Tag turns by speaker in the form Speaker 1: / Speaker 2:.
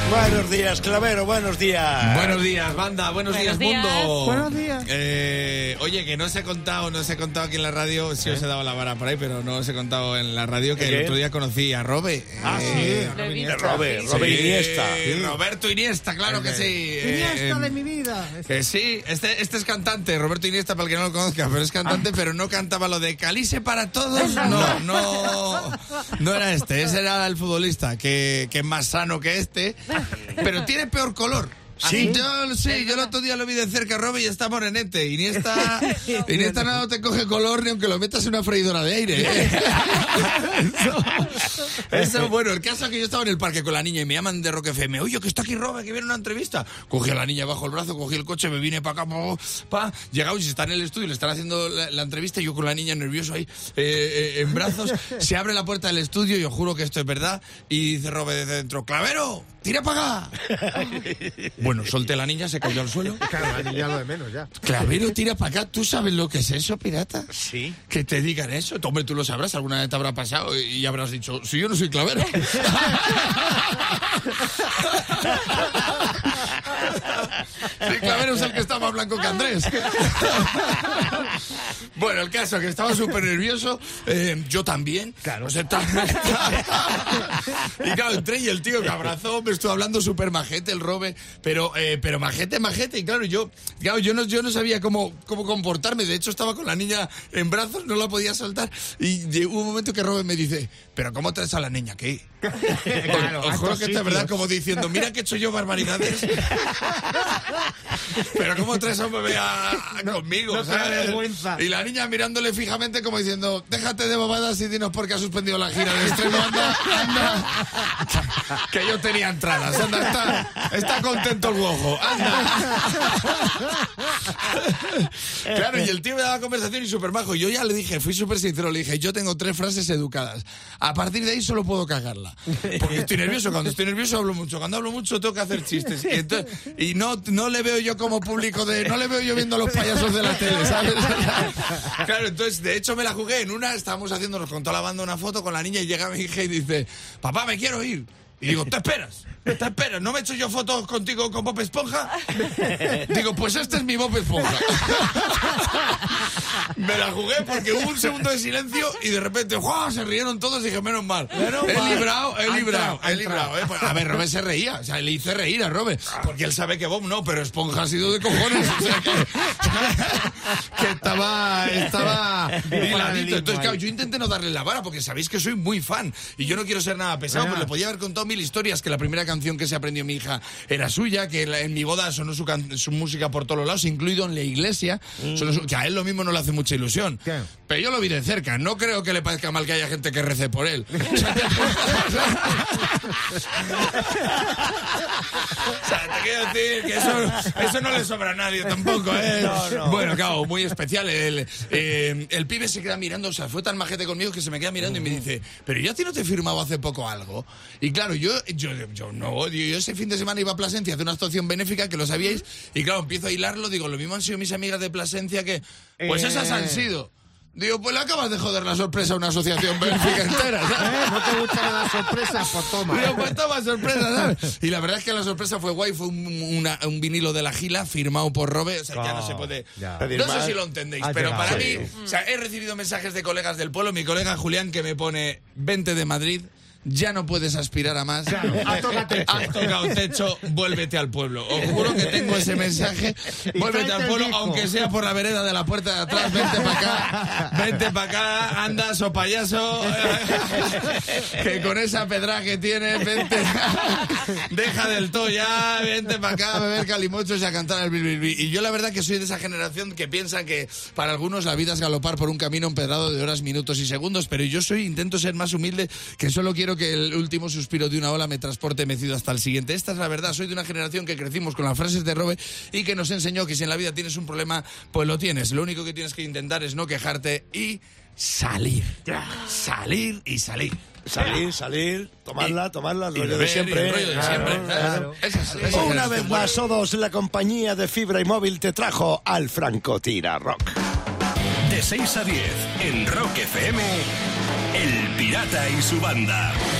Speaker 1: Buenos días, Clavero, buenos días.
Speaker 2: Buenos días, banda, buenos días, mundo.
Speaker 3: Buenos días.
Speaker 2: Oye, que no os he contado aquí en la radio, sí os he dado la vara por ahí, pero no os he contado en la radio que el otro día conocí a Robe.
Speaker 1: Robe Iniesta.
Speaker 2: Roberto Iniesta, claro que sí.
Speaker 3: Iniesta de mi vida.
Speaker 2: Sí, este es cantante, Roberto Iniesta, para el que no lo conozca, pero es cantante, pero no cantaba lo de Calice para todos. No era este, ese era el futbolista, que es más sano que este, pero tiene peor color.
Speaker 1: Sí.
Speaker 2: Yo el otro día lo vi de cerca, Robe, y está morenete. Iniesta no te coge color ni aunque lo metas en una freidora de aire. Eso, bueno, el caso es que yo estaba en el parque con la niña y me llaman de Rock FM. Oye, que está aquí Robe, que viene una entrevista. Cogí a la niña bajo el brazo, cogí el coche, me vine para acá, llegamos y está en el estudio, le están haciendo la entrevista y yo con la niña nervioso ahí, en brazos. Se abre la puerta del estudio, yo juro que esto es verdad, y dice Robe desde dentro: ¡Clavero, tira para acá! Bueno, solté a la niña, se cayó al suelo.
Speaker 3: Claro, la niña lo de menos ya.
Speaker 2: Clavero, tira para acá. ¿Tú sabes lo que es eso, pirata?
Speaker 1: Sí.
Speaker 2: Que te digan eso. Hombre, tú lo sabrás, alguna vez te habrá pasado y habrás dicho: si yo no soy Clavero. Sí, Clavero es el que está más blanco que Andrés. Bueno, el caso es que estaba súper nervioso, yo también.
Speaker 3: Claro.
Speaker 2: O sea, y claro, entré y el tío que abrazó, me estuvo hablando súper majete, el Robe, pero majete, y claro, yo no sabía cómo comportarme. De hecho, estaba con la niña en brazos, no la podía soltar, y hubo un momento que Robe me dice: ¿pero cómo traes a la niña aquí?
Speaker 3: Claro,
Speaker 2: Os juro que esta es verdad, como diciendo: mira que he hecho yo barbaridades, pero ¿cómo traes a un bebé conmigo?
Speaker 3: No te da
Speaker 2: ¿sabes?
Speaker 3: vergüenza.
Speaker 2: Y la niña mirándole fijamente como diciendo: déjate de babadas y dinos por qué ha suspendido la gira de estreno. Anda. Que yo tenía entradas. Anda, está contento el guojo. Anda. Claro, y el tío me daba conversación y súper majo. Y yo ya le dije, fui súper sincero, le dije: yo tengo 3 frases educadas. A partir de ahí solo puedo cagarla. Porque estoy nervioso. Cuando estoy nervioso hablo mucho. Cuando hablo mucho tengo que hacer chistes. Y no le veo yo como público no le veo yo viendo a los payasos de la tele, ¿sabes? Claro, entonces, de hecho me la jugué en una, estábamos haciéndonos con toda la banda una foto con la niña y llega mi hija y dice: papá, me quiero ir. Y digo: te esperas, ¿no me he hecho yo fotos contigo con Bob Esponja? Digo: pues este es mi Bob Esponja. Me la jugué porque hubo un segundo de silencio y de repente ¡guau! Se rieron todos y dije: menos mal. He librado. Pues, a ver, Robe se reía, o sea, le hice reír a Robe, porque él sabe que Bob no, pero Esponja ha sido de cojones, o sea que estaba hiladito. Entonces, claro, yo intenté no darle la vara porque sabéis que soy muy fan y yo no quiero ser nada pesado, pues le podía haber contado 1000 historias, que la primera canción que se aprendió mi hija era suya, que en mi boda sonó su música por todos lados, incluido en la iglesia, que a él lo mismo no le hace mucha ilusión.
Speaker 3: ¿Qué?
Speaker 2: Pero yo lo vi de cerca, no creo que le parezca mal que haya gente que rece por él. O sea, te quiero decir que eso no le sobra a nadie tampoco, ¿eh?
Speaker 1: No.
Speaker 2: Bueno, claro, muy especial. El pibe se queda mirando, o sea, fue tan majete conmigo que se me queda mirando y me dice: ¿pero yo a ti no te he firmado hace poco algo? Y claro, yo ese fin de semana iba a Plasencia a hacer una actuación benéfica, que lo sabíais, y claro, empiezo a hilarlo, digo: lo mismo han sido mis amigas de Plasencia que... Pues esas han sido... Digo: pues le acabas de joder la sorpresa a una asociación benéfica entera, ¿sabes?
Speaker 3: ¿No te gustan las sorpresas? Pues toma.
Speaker 2: Digo: pues toma sorpresa, ¿sabes? Y la verdad es que la sorpresa fue guay, fue un vinilo de La Gila firmado por Robe, o sea, ya no se puede...
Speaker 3: Ya.
Speaker 2: No sé si lo entendéis, pero para mí, o sea, he recibido mensajes de colegas del pueblo, mi colega Julián, que me pone: vente de Madrid, ya no puedes aspirar a más.
Speaker 3: Claro, has
Speaker 2: tocado techo, vuélvete al pueblo. Os juro que tengo ese mensaje. Vuélvete al pueblo, aunque sea por la vereda de la puerta de atrás. Vente para acá, andas o payaso, que con esa pedra que tienes, vente, deja del todo ya, vente para acá a beber calimochos y a cantar el bilbilbi. Y yo la verdad que soy de esa generación que piensa que para algunos la vida es galopar por un camino empedrado de horas, minutos y segundos, pero yo intento ser más humilde, que solo quiero que el último suspiro de una ola me transporte mecido hasta el siguiente. Esta es la verdad, soy de una generación que crecimos con las frases de Robe y que nos enseñó que si en la vida tienes un problema, pues lo tienes. Lo único que tienes que intentar es no quejarte y salir. Salir y salir.
Speaker 1: Salir, tomarla,
Speaker 2: Y
Speaker 1: rollo de
Speaker 2: beber,
Speaker 1: siempre.
Speaker 2: y rollo de siempre.
Speaker 3: Claro.
Speaker 2: Esa
Speaker 1: Una vez más, O2, la compañía de fibra y móvil, te trajo al Francotira Rock.
Speaker 4: De 6 a 10, en Rock FM, El Pirata y su banda.